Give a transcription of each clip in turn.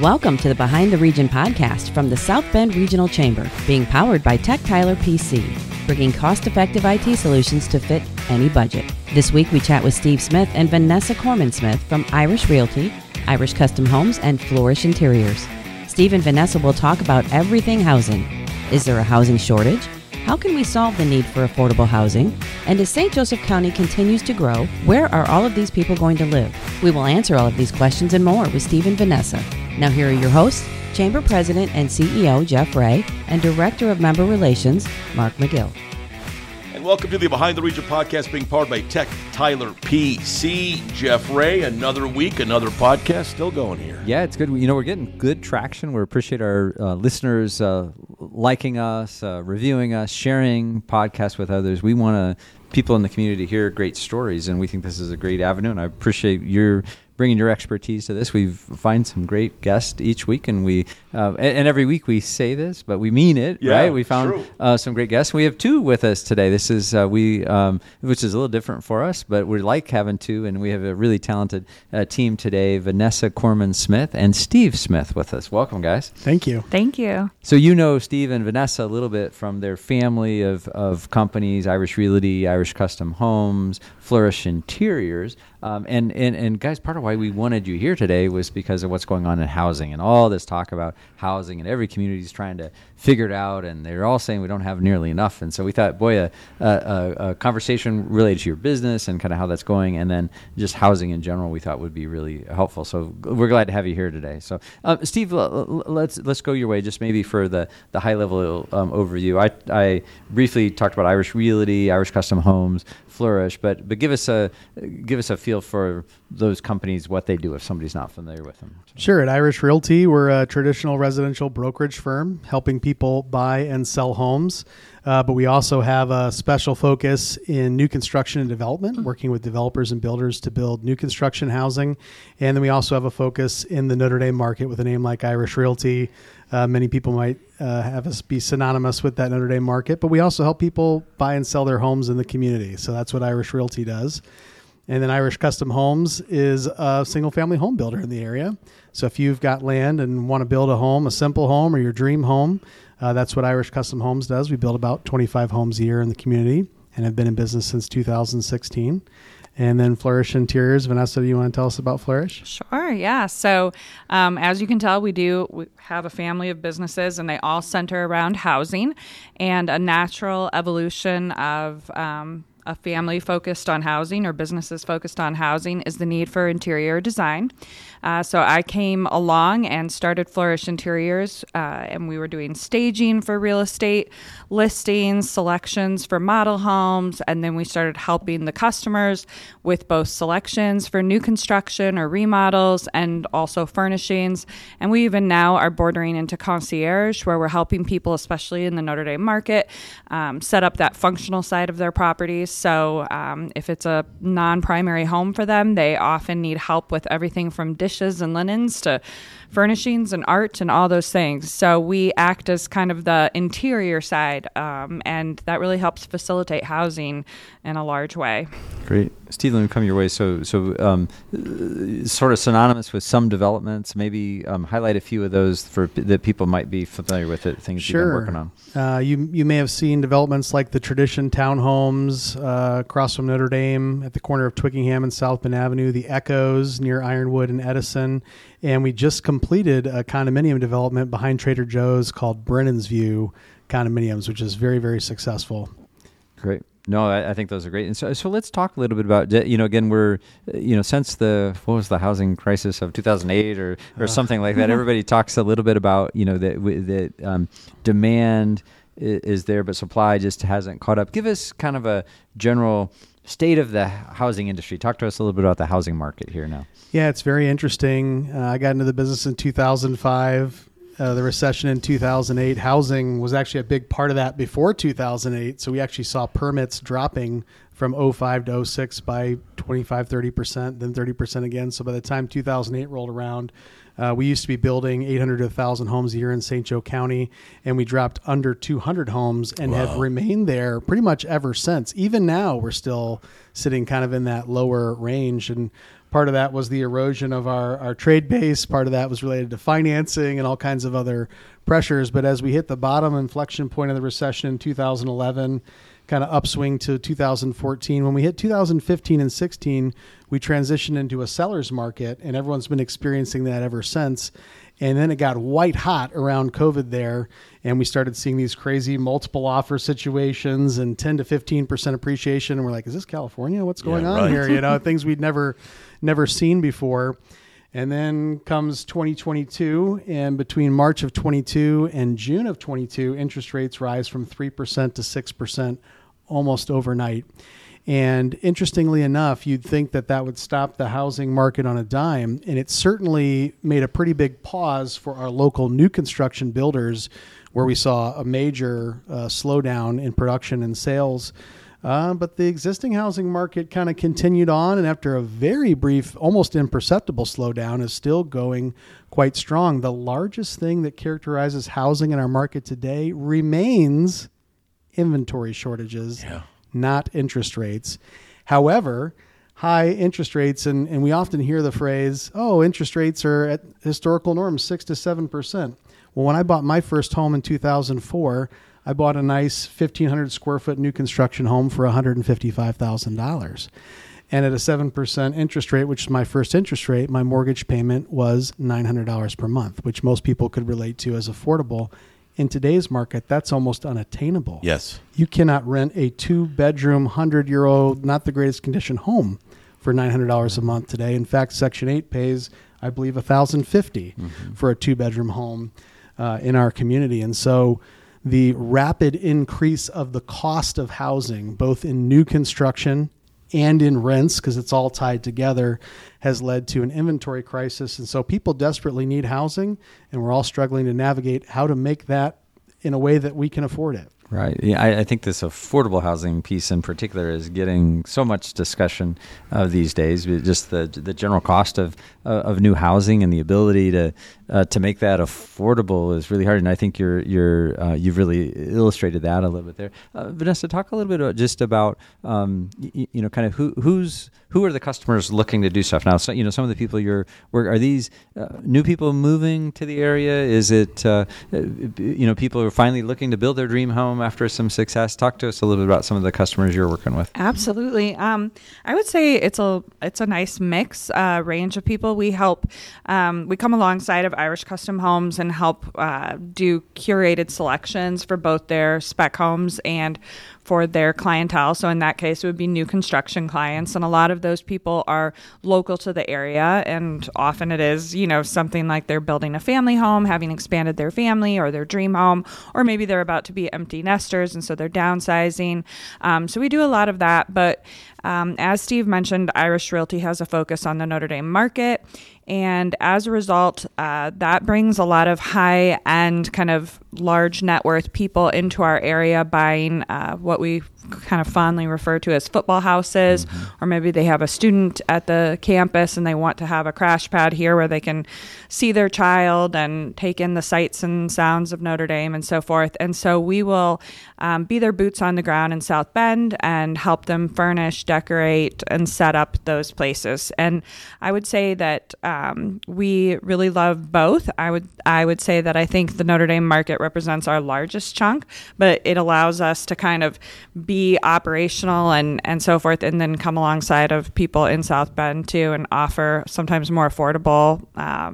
Welcome to the Behind the Region podcast from the South Bend Regional Chamber, being powered by Tech Tyler PC, bringing cost-effective IT solutions to fit any budget. This week we chat with Steve Smith and Vanessa Corman-Smith from Irish Realty, Irish Custom Homes, and Flourish Interiors. Steve and Vanessa will talk about everything housing. Is there a housing shortage? How can we solve the need for affordable housing? And as St. Joseph County continues to grow, where are all of these people going to live? We will answer all of these questions and more with Steve and Vanessa. Now here are your hosts, Chamber President and CEO Jeff Ray and Director of Member Relations, Mark McGill. And welcome to the Behind the Region podcast being powered by Tech Tyler PC. Jeff Ray, another week, another podcast, still going here. Yeah, it's good. You know, we're getting good traction. We appreciate our listeners liking us, reviewing us, sharing podcasts with others. We want people in the community to hear great stories, and we think this is a great avenue, and I appreciate your bringing your expertise to this. We find some great guests each week, and we and every week we say this, but we mean it, right? We found some great guests. We have two with us today. This is which is a little different for us, but we like having two, and we have a really talented team today. Vanessa Corman-Smith and Steve Smith with us. Welcome, guys. Thank you. Thank you. So you know Steve and Vanessa a little bit from their family of companies: Irish Realty, Irish Custom Homes, Flourish Interiors. And guys, part of why we wanted you here today was because of what's going on in housing and all this talk about housing, and every community is trying to figure it out, and they're all saying we don't have nearly enough. And so we thought, boy, a conversation related to your business and kind of how that's going, and then just housing in general, we thought would be really helpful. So we're glad to have you here today. So Steve, let's go your way, just maybe for the high level overview. I briefly talked about Irish Realty, Irish Custom Homes, Flourish, but give us a feel for those companies, what they do if somebody's not familiar with them. Sure. At Irish Realty, we're a traditional residential brokerage firm helping people buy and sell homes. But we also have a special focus in new construction and development, working with developers and builders to build new construction housing. And then we also have a focus in the Notre Dame market with a name like Irish Realty. Many people might have us be synonymous with that Notre Dame market, but we also help people buy and sell their homes in the community. So that's what Irish Realty does. And then Irish Custom Homes is a single-family home builder in the area. So if you've got land and want to build a home, a simple home or your dream home, that's what Irish Custom Homes does. We build about 25 homes a year in the community and have been in business since 2016. And then Flourish Interiors. Vanessa, do you want to tell us about Flourish? Sure, yeah. So as you can tell, we have a family of businesses, and they all center around housing, and a natural evolution of a family focused on housing or businesses focused on housing is the need for interior design. So I came along and started Flourish Interiors, and we were doing staging for real estate listings, selections for model homes, and then we started helping the customers with both selections for new construction or remodels and also furnishings. And we even now are bordering into concierge, where we're helping people, especially in the Notre Dame market, set up that functional side of their properties. So if it's a non-primary home for them, they often need help with everything from dishes and linens to furnishings and art and all those things. So we act as kind of the interior side, and that really helps facilitate housing in a large way. Great. Steve, let me come your way. So sort of synonymous with some developments, maybe highlight a few of those for that people might be familiar with, it, things you've been working on. You may have seen developments like the Tradition Townhomes across from Notre Dame at the corner of Twickenham and South Bend Avenue, the Echoes near Ironwood and Edison. And we just completed a condominium development behind Trader Joe's called Brennan's View Condominiums, which is very, very successful. Great. No, I think those are great. And so let's talk a little bit about, again, we're, since what was the housing crisis of 2008 or something like that, everybody talks a little bit about, that demand is there, but supply just hasn't caught up. Give us kind of a general state of the housing industry. Talk to us a little bit about the housing market here now. Yeah, it's very interesting. I got into the business in 2005. The recession in 2008, housing was actually a big part of that before 2008. So we actually saw permits dropping from 05 to 06 by 25, 30%, then 30% again. So by the time 2008 rolled around, we used to be building 800 to 1,000 homes a year in St. Joe County, and we dropped under 200 homes and have remained there pretty much ever since. Even now, we're still sitting kind of in that lower range. And part of that was the erosion of our trade base. Part of that was related to financing and all kinds of other pressures. But as we hit the bottom inflection point of the recession in 2011, kind of upswing to 2014. When we hit 2015 and 16, we transitioned into a seller's market, and everyone's been experiencing that ever since. And then it got white hot around COVID there, and we started seeing these crazy multiple offer situations and 10 to 15% appreciation. And we're like, is this California? What's going on here? You know, things we'd never seen before. And then comes 2022, and between March of 22 and June of 22, interest rates rise from 3% to 6% almost overnight. And interestingly enough, you'd think that that would stop the housing market on a dime, and it certainly made a pretty big pause for our local new construction builders, where we saw a major slowdown in production and sales. But the existing housing market kind of continued on, and after a very brief, almost imperceptible slowdown, is still going quite strong. The largest thing that characterizes housing in our market today remains inventory shortages, not interest rates. However, high interest rates, and we often hear the phrase, oh, interest rates are at historical norms, 6 to 7%. Well, when I bought my first home in 2004, I bought a nice 1,500 square foot new construction home for $155,000. And at a 7% interest rate, which is my first interest rate, my mortgage payment was $900 per month, which most people could relate to as affordable. In today's market, that's almost unattainable. Yes. You cannot rent a 2-bedroom, 100-year-old, not the greatest condition home for $900 a month today. In fact, Section 8 pays, I believe, $1,050 for a 2-bedroom home in our community. And so the rapid increase of the cost of housing, both in new construction and in rents, because it's all tied together, has led to an inventory crisis. And so people desperately need housing, and we're all struggling to navigate how to make that in a way that we can afford it. Right. Yeah, I think this affordable housing piece in particular is getting so much discussion these days. Just the general cost of new housing and the ability to make that affordable is really hard. And I think you've really illustrated that a little bit there. Vanessa, talk a little bit about kind of who are the customers looking to do stuff now? So, some of the people are these new people moving to the area? Is it people who are finally looking to build their dream home after some success? Talk to us a little bit about some of the customers you're working with. Absolutely. I would say it's a nice mix, range of people. We help. We come alongside of Irish Custom Homes and help do curated selections for both their spec homes and for their clientele. So in that case, it would be new construction clients. And a lot of those people are local to the area. And often it is, something like they're building a family home, having expanded their family or their dream home, or maybe they're about to be empty nesters. And so they're downsizing. So we do a lot of that. But as Steve mentioned, Irish Realty has a focus on the Notre Dame market. And as a result, that brings a lot of high-end, kind of large net worth people into our area buying what we kind of fondly refer to as football houses, or maybe they have a student at the campus and they want to have a crash pad here where they can see their child and take in the sights and sounds of Notre Dame and so forth. And so we will be their boots on the ground in South Bend and help them furnish, decorate, and set up those places. And I would say that we really love both. I would say that I think the Notre Dame market represents our largest chunk, but it allows us to kind of be operational and so forth, and then come alongside of people in South Bend too and offer sometimes more affordable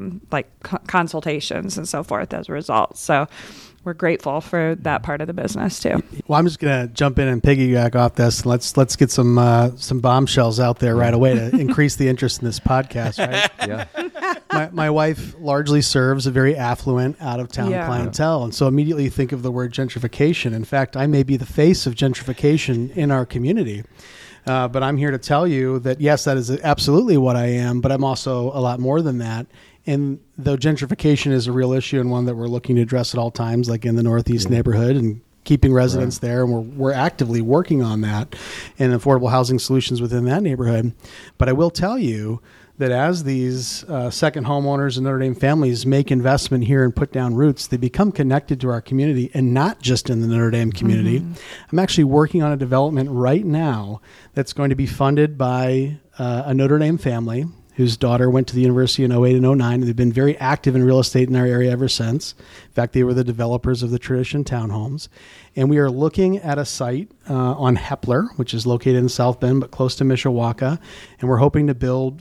consultations and so forth as a result. So we're grateful for that part of the business too. Well, I'm just going to jump in and piggyback off this. Let's get some bombshells out there right away to increase the interest in this podcast, right? Yeah. My wife largely serves a very affluent, out-of-town clientele, and so immediately you think of the word gentrification. In fact, I may be the face of gentrification in our community. But I'm here to tell you that, yes, that is absolutely what I am, but I'm also a lot more than that. And though gentrification is a real issue and one that we're looking to address at all times, like in the Northeast neighborhood and keeping residents there, and we're actively working on that and affordable housing solutions within that neighborhood. But I will tell you that as these second homeowners and Notre Dame families make investment here and put down roots, they become connected to our community, and not just in the Notre Dame community. I'm actually working on a development right now that's going to be funded by a Notre Dame family whose daughter went to the university in 08 and 09, and they've been very active in real estate in our area ever since. In fact, they were the developers of the Tradition Townhomes. And we are looking at a site on Hepler, which is located in South Bend, but close to Mishawaka, and we're hoping to build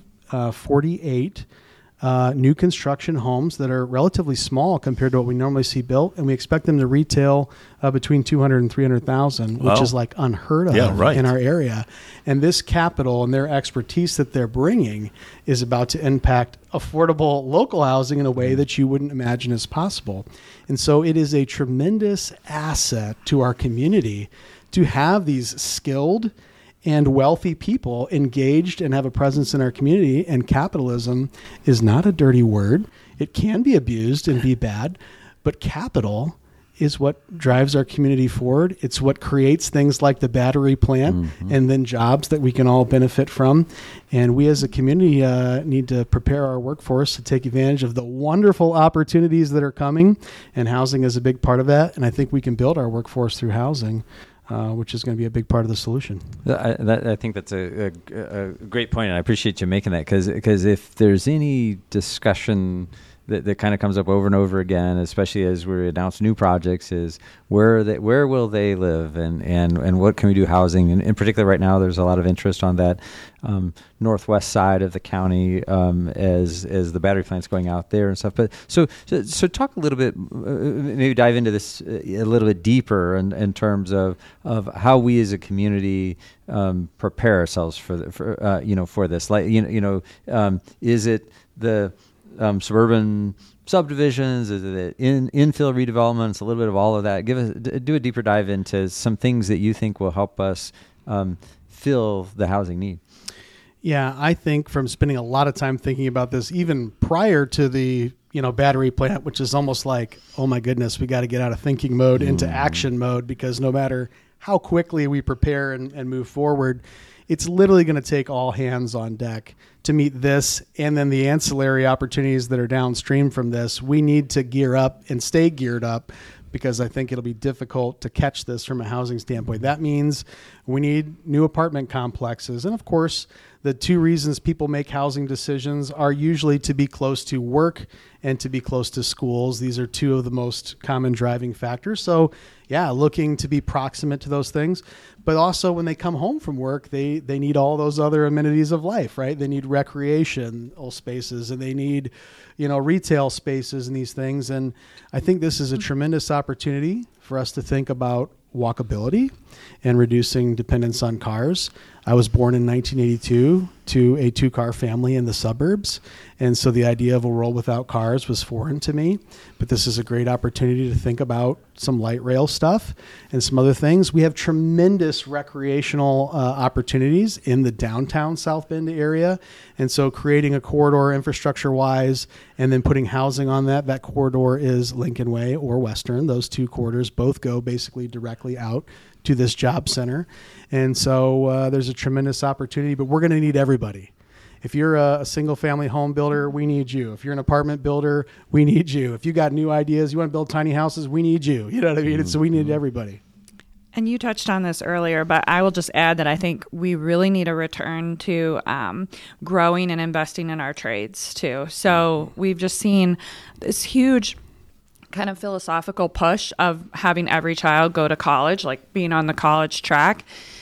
48 new construction homes that are relatively small compared to what we normally see built, and we expect them to retail between 200 and 300,000, which is like unheard of in our area. And this capital and their expertise that they're bringing is about to impact affordable local housing in a way that you wouldn't imagine is possible. And so it is a tremendous asset to our community to have these skilled and wealthy people engaged and have a presence in our community. And capitalism is not a dirty word. It can be abused and be bad, but capital is what drives our community forward. It's what creates things like the battery plant and then jobs that we can all benefit from. And we as a community need to prepare our workforce to take advantage of the wonderful opportunities that are coming, and housing is a big part of that. And I think we can build our workforce through housing, which is going to be a big part of the solution. I think that's a great point, and I appreciate you making that, because if there's any discussion that kind of comes up over and over again, especially as we announce new projects, is where will they live, and what can we do housing? And in particular, right now, there's a lot of interest on that northwest side of the county as the battery plant's going out there and stuff. But so talk a little bit, maybe dive into this a little bit deeper in terms of how we as a community prepare ourselves for this. Like is it the suburban subdivisions? Is it infill redevelopments? A little bit of all of that. Do a deeper dive into some things that you think will help us fill the housing need. Yeah, I think from spending a lot of time thinking about this, even prior to the battery plant, which is almost like, oh my goodness, we got to get out of thinking mode into action mode, because no matter how quickly we prepare and move forward, it's literally going to take all hands on deck to meet this, and then the ancillary opportunities that are downstream from this. We need to gear up and stay geared up, because I think it'll be difficult to catch this from a housing standpoint. That means we need new apartment complexes. And of course, the two reasons people make housing decisions are usually to be close to work and to be close to schools. These are two of the most common driving factors. So yeah, looking to be proximate to those things. But also when they come home from work, they need all those other amenities of life, right? They need recreational spaces, and they need, retail spaces and these things. And I think this is a tremendous opportunity for us to think about walkability and reducing dependence on cars. I was born in 1982 to a 2-car family in the suburbs, and so the idea of a world without cars was foreign to me. But this is a great opportunity to think about some light rail stuff and some other things. We have tremendous recreational opportunities in the downtown South Bend area, and so creating a corridor infrastructure-wise and then putting housing on that corridor is Lincoln Way or Western. Those two corridors both go basically directly out to this job center. And so there's a tremendous opportunity, but we're going to need everybody. If you're a single family home builder, we need you. If you're an apartment builder, we need you. If you got new ideas, you want to build tiny houses, we need you. You know what I mean? So we need everybody. And you touched on this earlier, but I will just add that I think we really need a return to growing and investing in our trades too. So we've just seen this huge kind of philosophical push of having every child go to college, like being on the college track.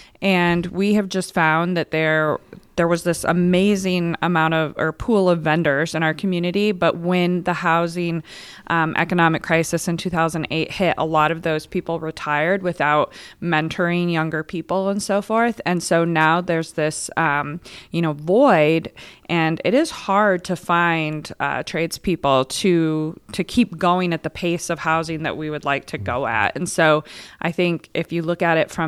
And we have just found that there was this amazing amount of pool of vendors in our community. But when the housing economic crisis in 2008 hit, a lot of those people retired without mentoring younger people and so forth. And so now there's this, void, and it is hard to find tradespeople to keep going at the pace of housing that we would like to go at. And so I think if you look at it from the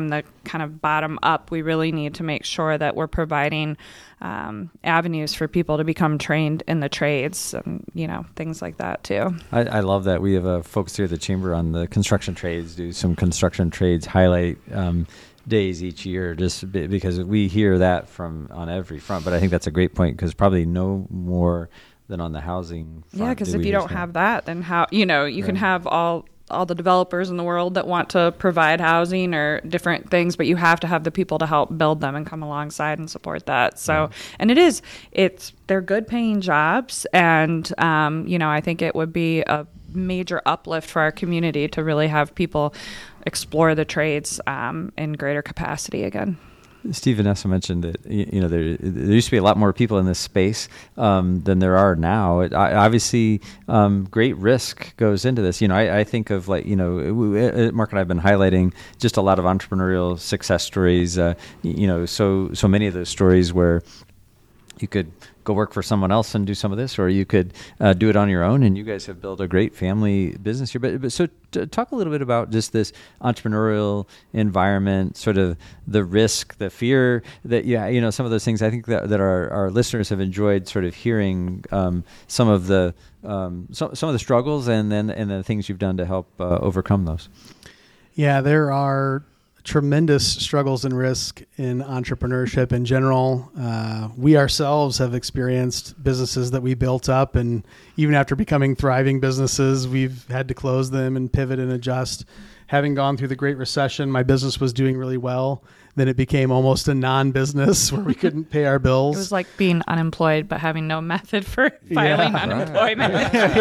kind of bottom up. We really need to make sure that we're providing avenues for people to become trained in the trades and, things like that too. I love that. We have a focus here at the Chamber on the construction trades, do some construction trades highlight days each year, just because we hear that on every front. But I think that's a great point, because probably no more than on the housing front. Yeah, because if you don't have that, then how, you can have all the developers in the world that want to provide housing or different things, but you have to have the people to help build them and come alongside and support that. So, and they're good paying jobs. And, I think it would be a major uplift for our community to really have people explore the trades in greater capacity again. Steve, Vanessa mentioned that there used to be a lot more people in this space than there are now. Obviously, great risk goes into this. I think of Mark and I have been highlighting just a lot of entrepreneurial success stories. So many of those stories where you could go work for someone else and do some of this, or you could do it on your own. And you guys have built a great family business here. But so talk a little bit about just this entrepreneurial environment, sort of the risk, the fear that some of those things. I think that our listeners have enjoyed sort of hearing some of the struggles and the things you've done to help overcome those. Yeah, there are tremendous struggles and risk in entrepreneurship in general. We ourselves have experienced businesses that we built up, and even after becoming thriving businesses, we've had to close them and pivot and adjust. Having gone through the Great Recession, my business was doing really well. Then it became almost a non-business where we couldn't pay our bills. It was like being unemployed, but having no method for filing unemployment.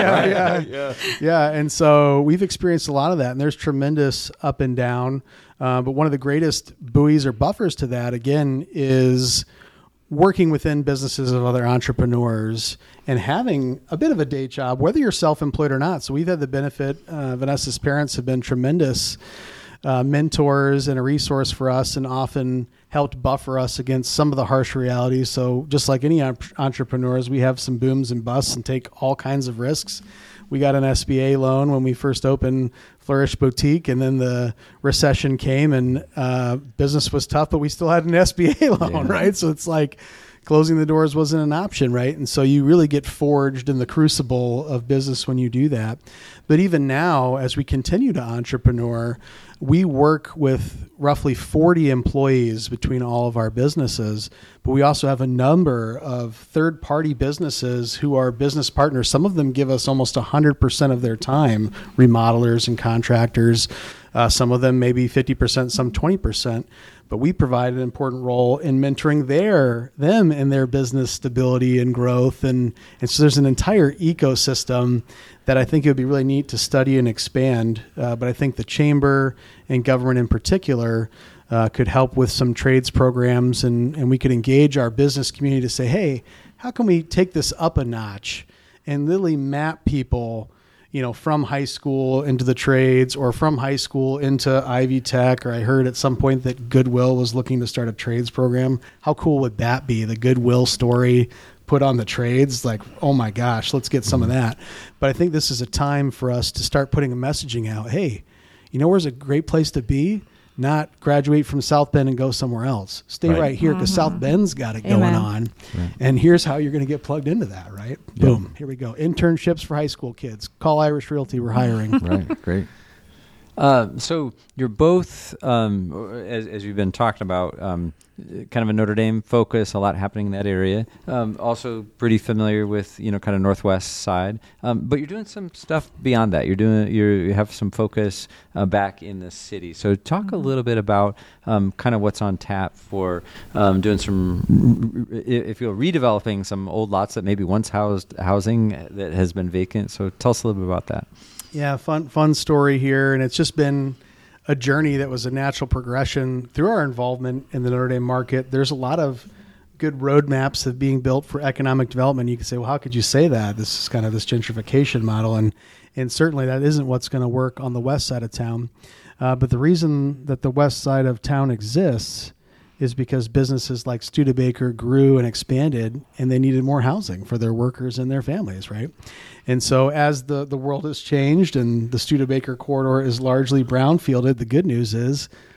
Yeah. And so we've experienced a lot of that, and there's tremendous up and down. But one of the greatest buoys or buffers to that, again, is working within businesses of other entrepreneurs and having a bit of a day job, whether you're self-employed or not. So we've had the benefit. Vanessa's parents have been tremendous mentors and a resource for us, and often helped buffer us against some of the harsh realities. So just like any entrepreneurs, we have some booms and busts and take all kinds of risks. We got an SBA loan when we first opened Flourish Boutique, and then the recession came and business was tough, but we still had an SBA loan, right? So it's like closing the doors wasn't an option, right? And so you really get forged in the crucible of business when you do that. But even now, as we continue to entrepreneur, we work with roughly 40 employees between all of our businesses, but we also have a number of third-party businesses who are business partners. Some of them give us almost 100% of their time, remodelers and contractors. Some of them maybe 50%, some 20%. But we provide an important role in mentoring them in their business stability and growth. And so there's an entire ecosystem that I think it would be really neat to study and expand. But I think the chamber and government in particular could help with some trades programs, and we could engage our business community to say, hey, how can we take this up a notch and literally map people from high school into the trades, or from high school into Ivy Tech, or I heard at some point that Goodwill was looking to start a trades program. How cool would that be? The Goodwill story put on the trades, like, oh my gosh, let's get some of that. But I think this is a time for us to start putting a messaging out. Hey, where's a great place to be? Not graduate from South Bend and go somewhere else. Stay right here, because South Bend's got it going on. Right. And here's how you're going to get plugged into that, right? Yep. Boom. Here we go. Internships for high school kids. Call Irish Realty. We're hiring. Right. Great. So you're both, as you've been talking about, kind of a Notre Dame focus, a lot happening in that area. Also pretty familiar with, kind of Northwest side. But you're doing some stuff beyond that. You have some focus back in the city. So talk a little bit about kind of what's on tap for doing some, if you're redeveloping some old lots that maybe once housed housing that has been vacant. So tell us a little bit about that. Yeah, fun story here. And it's just been a journey that was a natural progression through our involvement in the Notre Dame market. There's a lot of good roadmaps of being built for economic development. You could say, well, how could you say that? This is kind of this gentrification model. And certainly that isn't what's going to work on the west side of town. But the reason that the west side of town exists is because businesses like Studebaker grew and expanded, and they needed more housing for their workers and their families, right? And so as the world has changed and the Studebaker corridor is largely brownfielded, the good news is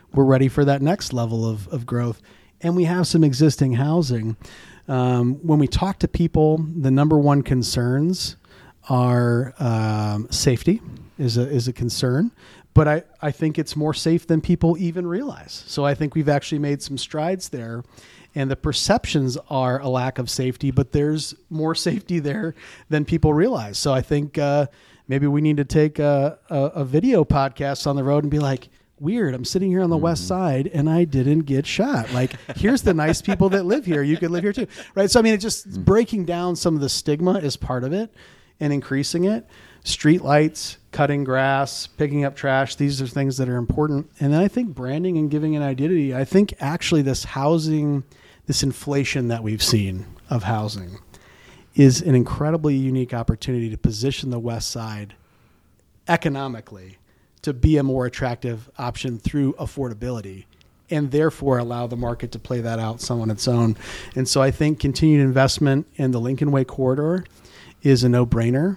we're ready for that next level of growth. And we have some existing housing. When we talk to people, the number one concerns are safety is a concern. But I think it's more safe than people even realize. So I think we've actually made some strides there. And the perceptions are a lack of safety, but there's more safety there than people realize. So I think maybe we need to take a video podcast on the road and be like, weird, I'm sitting here on the west side and I didn't get shot. Like, here's the nice people that live here. You could live here too. Right? So, I mean, it's just breaking down some of the stigma is part of it and increasing it. Street lights, cutting grass, picking up trash. These are things that are important. And then I think branding and giving an identity. I think actually this inflation that we've seen of housing is an incredibly unique opportunity to position the West Side economically to be a more attractive option through affordability, and therefore allow the market to play that out some on its own. And so I think continued investment in the Lincoln Way corridor is a no-brainer.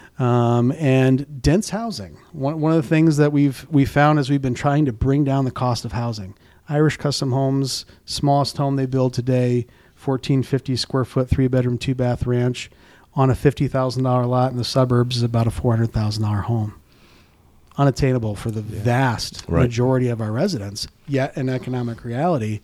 And dense housing. One of the things that we've found as we've been trying to bring down the cost of housing. Irish Custom Homes, smallest home they build today, 1,450 square foot, 3-bedroom, 2-bath ranch on a $50,000 lot in the suburbs is about a $400,000 home. Unattainable for the vast majority of our residents, yet an economic reality.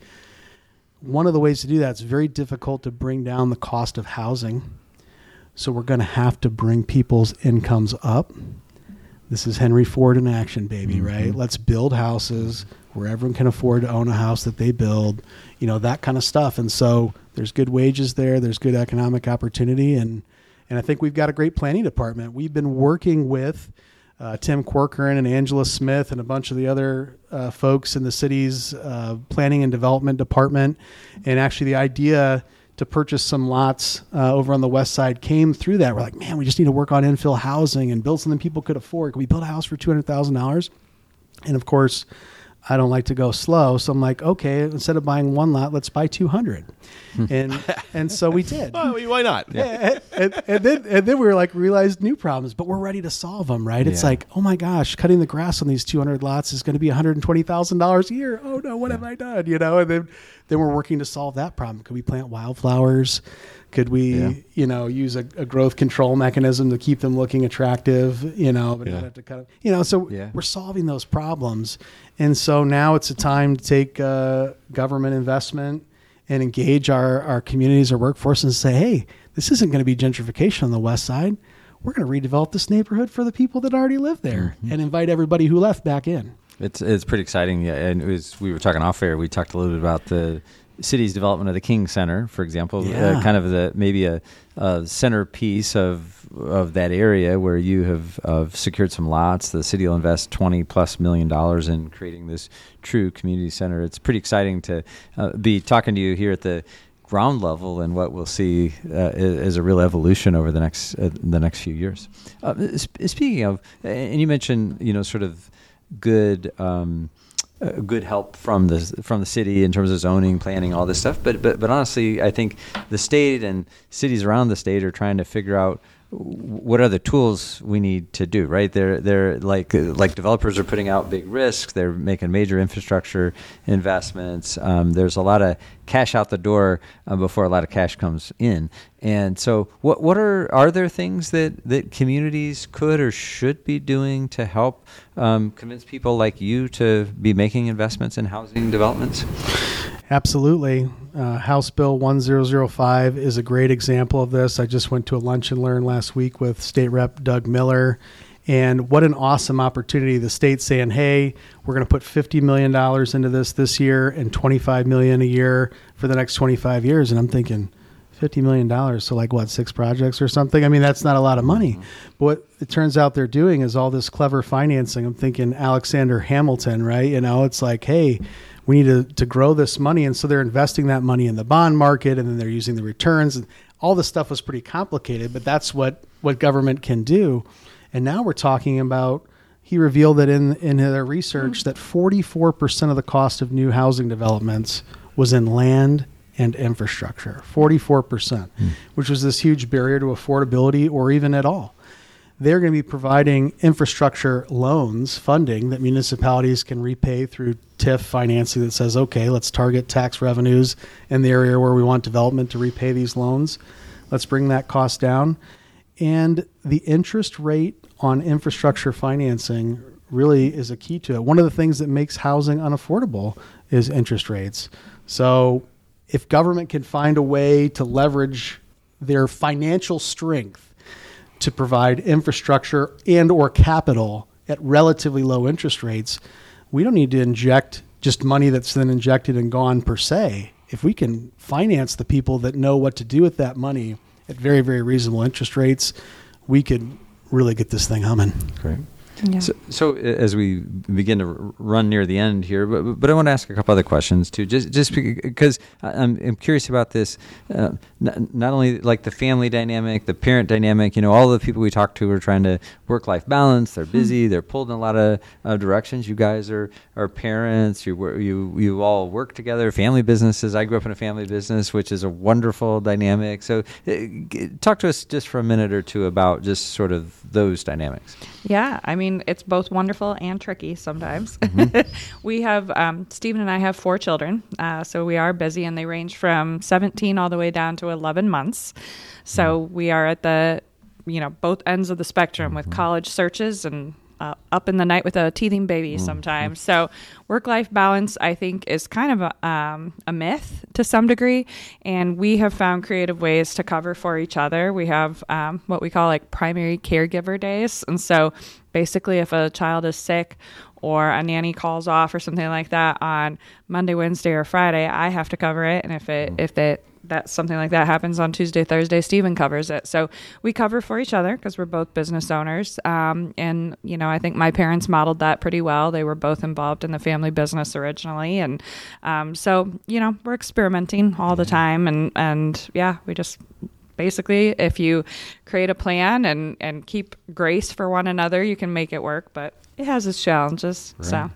One of the ways to do that, it's very difficult to bring down the cost of housing. So we're going to have to bring people's incomes up. This is Henry Ford in action, baby, right? Let's build houses where everyone can afford to own a house that they build, that kind of stuff. And so there's good wages there. There's good economic opportunity. And I think we've got a great planning department. We've been working with Tim Corcoran and Angela Smith and a bunch of the other folks in the city's planning and development department. And actually the idea to purchase some lots over on the west side came through that. We're like, man, we just need to work on infill housing and build something people could afford. Can we build a house for $200,000? And of course, I don't like to go slow. So I'm like, okay, instead of buying one lot, let's buy 200. And so we did. Well, why not? Yeah. And then we were like, realized new problems, but we're ready to solve them, right? It's like, oh my gosh, cutting the grass on these 200 lots is going to be $120,000 a year. Oh no, what have I done? And then we're working to solve that problem. Could we plant wildflowers? Could we, use a growth control mechanism to keep them looking attractive, but not have to cut them, so we're solving those problems. And so now it's a time to take government investment and engage our communities, our workforce, and say, hey, this isn't going to be gentrification on the west side. We're going to redevelop this neighborhood for the people that already live there and invite everybody who left back in. It's pretty exciting. Yeah. And we were talking off air. We talked a little bit about the city's development of the King Center, for example, kind of maybe a centerpiece of that area where you have secured some lots. The city will invest $20+ million in creating this true community center. It's pretty exciting to be talking to you here at the ground level and what we'll see is a real evolution over the next few years. Speaking of, and you mentioned sort of good help from the city in terms of zoning, planning, all this stuff. But honestly, I think the state and cities around the state are trying to figure out what are the tools we need to do, right? They're like developers are putting out big risks. They're making major infrastructure investments. There's a lot of cash out the door before a lot of cash comes in. And so what are there things that communities could or should be doing to help convince people like you to be making investments in housing developments? Absolutely. House Bill 1005 is a great example of this. I just went to a lunch and learn last week with State Rep Doug Miller. And what an awesome opportunity. The state's saying, hey, we're going to put $50 million into this year and $25 million a year for the next 25 years. And I'm thinking, $50 million. So like what, 6 projects or something? I mean, that's not a lot of money. But what it turns out they're doing is all this clever financing. I'm thinking Alexander Hamilton, right? It's like, hey, we need to grow this money. And so they're investing that money in the bond market, and then they're using the returns. And all this stuff was pretty complicated, but that's what government can do. And now we're talking about, he revealed that in their research that 44% of the cost of new housing developments was in land and infrastructure, 44%, which was this huge barrier to affordability or even at all. they're going to be providing infrastructure loans, funding that municipalities can repay through TIF financing that says, okay, let's target tax revenues in the area where we want development to repay these loans. Let's bring that cost down. And the interest rate on infrastructure financing really is a key to it. One of the things that makes housing unaffordable is interest rates. So if government can find a way to leverage their financial strength to provide infrastructure and or capital at relatively low interest rates, we don't need to inject just money that's then injected and gone per se. If we can finance the people that know what to do with that money at very, very reasonable interest rates, we could really get this thing humming. Great. Yeah. So as we begin to run near the end here, but I want to ask a couple other questions too, just because I'm curious about this, not only like the family dynamic, the parent dynamic, all the people we talk to are trying to work-life balance. They're busy. They're pulled in a lot of directions. You guys are parents. You all work together, family businesses. I grew up in a family business, which is a wonderful dynamic. So talk to us just for a minute or two about just sort of those dynamics. Yeah, I mean, it's both wonderful and tricky sometimes. We have, Stephen and I have 4 children, so we are busy, and they range from 17 all the way down to 11 months. So we are at the, both ends of the spectrum with college searches and up in the night with a teething baby sometimes. So work-life balance, I think, is kind of a myth to some degree, and we have found creative ways to cover for each other. We have what we call like primary caregiver days, and so basically if a child is sick or a nanny calls off or something like that on Monday, Wednesday, or Friday, I have to cover it, and if that's something like that happens on Tuesday, Thursday, Stephen covers it. So we cover for each other because we're both business owners. And, I think my parents modeled that pretty well. They were both involved in the family business originally. And so, we're experimenting all the time. And we just basically, if you create a plan and keep grace for one another, you can make it work. But it has its challenges. Right. So.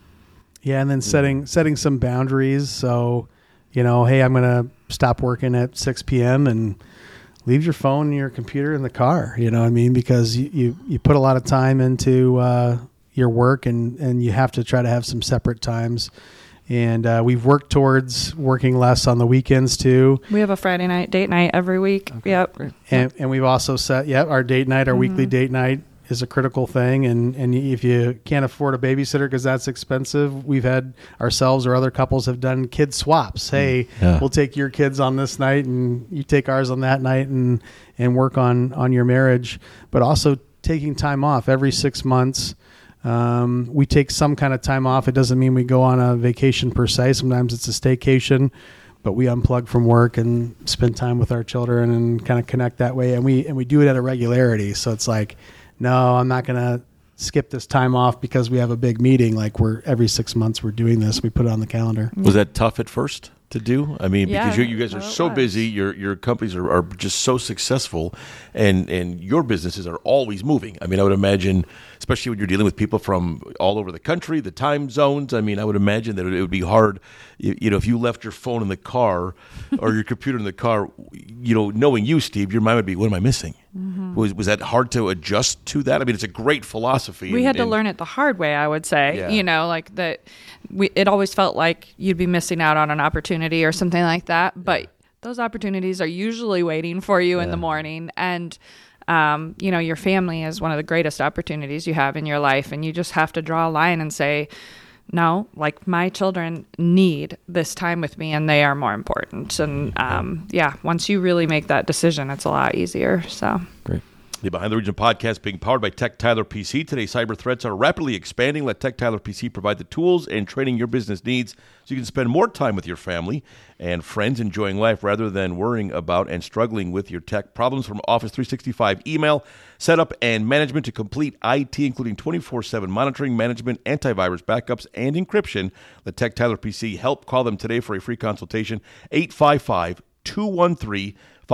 Yeah, and then setting some boundaries. So, hey, I'm going to stop working at 6 p.m. and leave your phone and your computer in the car, because you put a lot of time into your work and you have to try to have some separate times. And we've worked towards working less on the weekends too. We have a Friday night date night every week. Okay, yep. Great. And we've also set, our date night, our weekly date night is a critical thing. And if you can't afford a babysitter because that's expensive, we've had ourselves or other couples have done kid swaps. Hey, we'll take your kids on this night and you take ours on that night and work on your marriage. But also taking time off every 6 months. We take some kind of time off. It doesn't mean we go on a vacation per se. Sometimes it's a staycation, but we unplug from work and spend time with our children and kind of connect that way. And we do it at a regularity. So it's like, no, I'm not going to skip this time off because we have a big meeting. Like every 6 months we're doing this. We put it on the calendar. Was that tough at first to do? I mean, Yeah, because you guys are so busy, your companies are just so successful, and your businesses are always moving. I mean, I would imagine, especially when you're dealing with people from all over the country, the time zones. I mean, I would imagine that it would be hard, if you left your phone in the car or your computer in the car, knowing you, Steve, your mind would be, what am I missing? Mm-hmm. Was that hard to adjust to that? I mean, it's a great philosophy. We had to learn it the hard way, I would say. Yeah. Like that. It always felt like you'd be missing out on an opportunity or something like that. But those opportunities are usually waiting for you in the morning. And, your family is one of the greatest opportunities you have in your life. And you just have to draw a line and say, no, like my children need this time with me and they are more important. And once you really make that decision, it's a lot easier. So great. The Behind the Region podcast being powered by Tech Tyler PC. Today, cyber threats are rapidly expanding. Let Tech Tyler PC provide the tools and training your business needs so you can spend more time with your family and friends enjoying life rather than worrying about and struggling with your tech problems. From Office 365 email, setup, and management to complete IT, including 24/7 monitoring, management, antivirus backups, and encryption. Let Tech Tyler PC help. Call them today for a free consultation, 855-213-5016,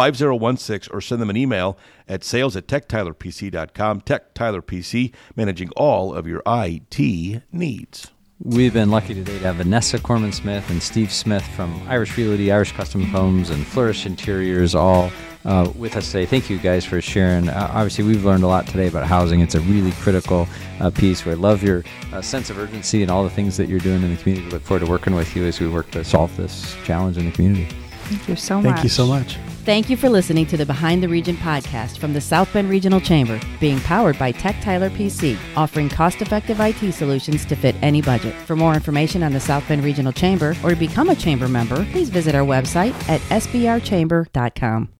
or send them an email at sales@techtylerpc.com. Tech Tyler PC, managing all of your IT needs. We've been lucky today to have Vanessa Corman-Smith and Steve Smith from Irish Realty, Irish Custom Homes, and Flourish Interiors all with us today. Thank you guys for sharing. Obviously, we've learned a lot today about housing. It's a really critical piece. We love your sense of urgency and all the things that you're doing in the community. We look forward to working with you as we work to solve this challenge in the community. Thank you so much. Thank you so much. Thank you for listening to the Behind the Region podcast from the South Bend Regional Chamber, being powered by Tech Tyler PC, offering cost-effective IT solutions to fit any budget. For more information on the South Bend Regional Chamber or to become a chamber member, please visit our website at sbrchamber.com.